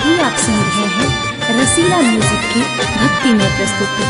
अभी आप सुन रहे हैं रसीला म्यूजिक की भक्ति में प्रस्तुति।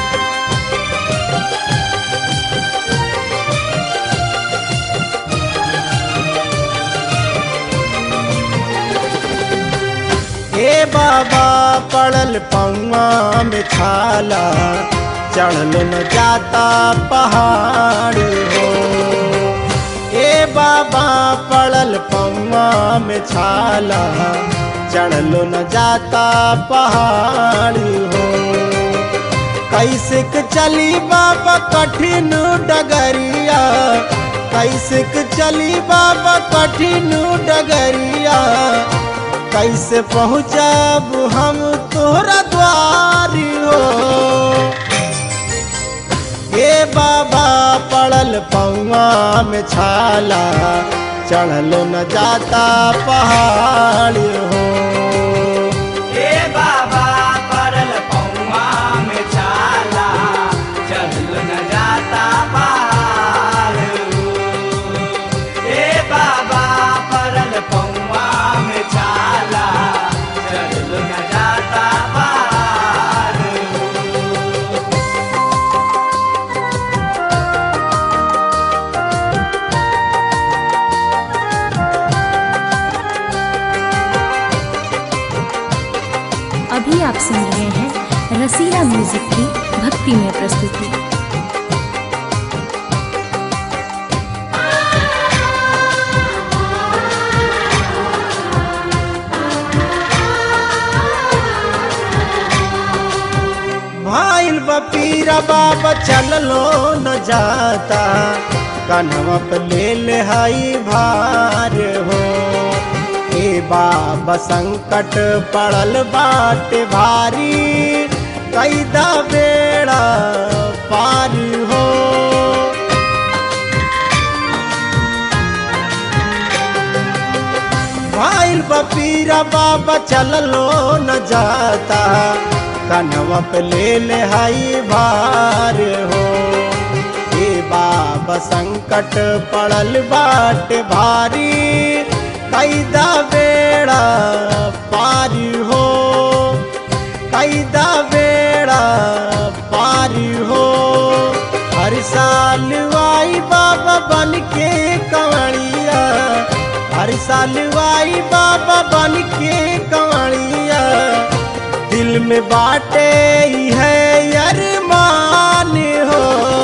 ए बाबा पड़ल पौआ में छाला, चढ़ल न जाता पहाड़ हो। ए बाबा पड़ल पौआ में छाला, चढ़ल न जाता पहाड़ हो। कैसे के चली बाबा कठिन डगरिया, कैसे के चली बाबा कठिन डगरिया, कैसे पहुँचब हम तोहरा द्वारी हो। हे बाबा पड़ल पौआ में छाला, चढ़ल न जाता पहाड़ हो। हे बाबा पड़ल पौआ में छाला, चढ़ल न जाता पहाड़ हो। हे बाबा पड़ल पौआ में छाला, चढ़ल न जाता पहाड़ हो। अभी आप सुन रहे हैं रसीला म्यूजिक की भक्ति में प्रस्तुति। भाईल बपीरा बाबा चललो न जाता, कन्हवा पे ले ले हाई भार हो। हे बाबा संकट पड़ल बाटे भारी, कैदा बेड़ा पार हो। भाईल बपीरा बाबा चललो न जाता, कन्हवा पे ले ले हाई भार हो। हे बाबा संकट पड़ल बाटे भारी, कैदा बेड़ा पार हो। कैदा बेड़ा पार हो। हर साल आई बाबा बन के कंवरिया, हर साल आई बाबा बन के कंवरिया, दिल में बाटे है अरमान हो।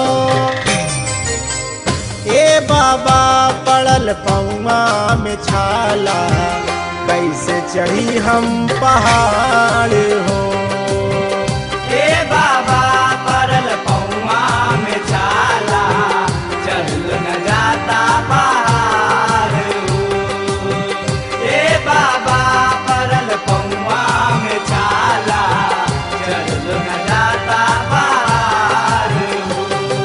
ए बाबा पड़ल पौआ में छाला, कैसे चढ़ी हम पहाड़ हो। हे बाबा पड़ल पौआ में छाला, चढ़ल न जाता पहाड़ हो। हे बाबा पड़ल पौआ में छाला, चढ़ल न जाता पहाड़ हो।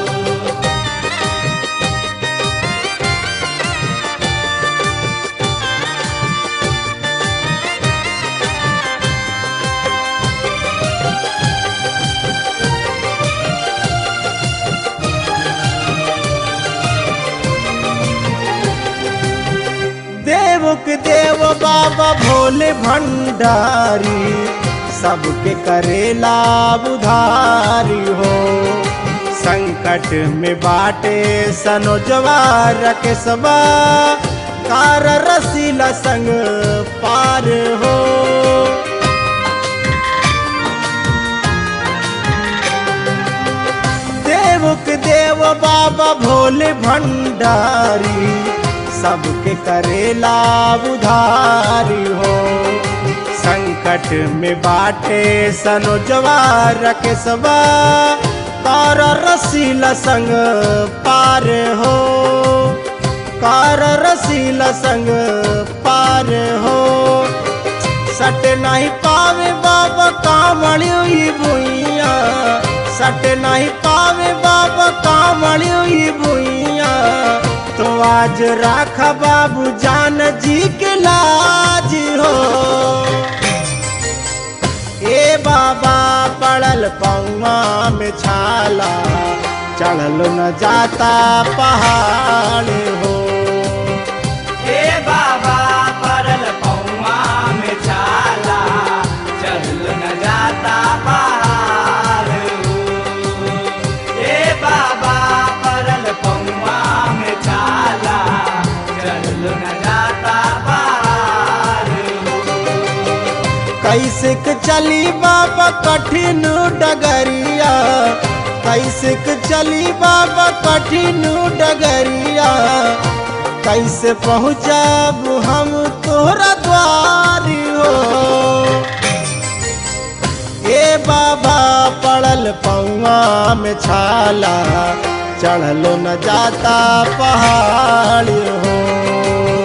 देवक देव बाबा भोले भंडारी, सबके करेला उधारी हो। संकट में बाटे सनोजवार के सबा, कार रसीला संग पार हो। देवक देव बाबा भोले भंडारी, सबके करेला उधारी हो। संकट में बाटे सनोजवार के सबा, कार रसीला संग पार हो। कार रसीला संग पार हो। सट नहीं पावे बाबा कामड़ी भुइया, सट नहीं पावे बाबा कामड़ी भुइया, तो आज राखा बाबू जान जी के लाज हो। ए बाबा पड़ल पौआ में छाला, चढ़ल न जाता पहाड़ हो। हे बाबा पड़ल पौआ में छाला, कैसे के चली बाबा कठिन डगरिया, कैसे के चली बाबा कठिन डगरिया, कैसे पहुँचब हम तोहरा द्वारी हो। ए बाबा पड़ल पौआ में छाला, चढ़लो न जाता पहाड़ हो।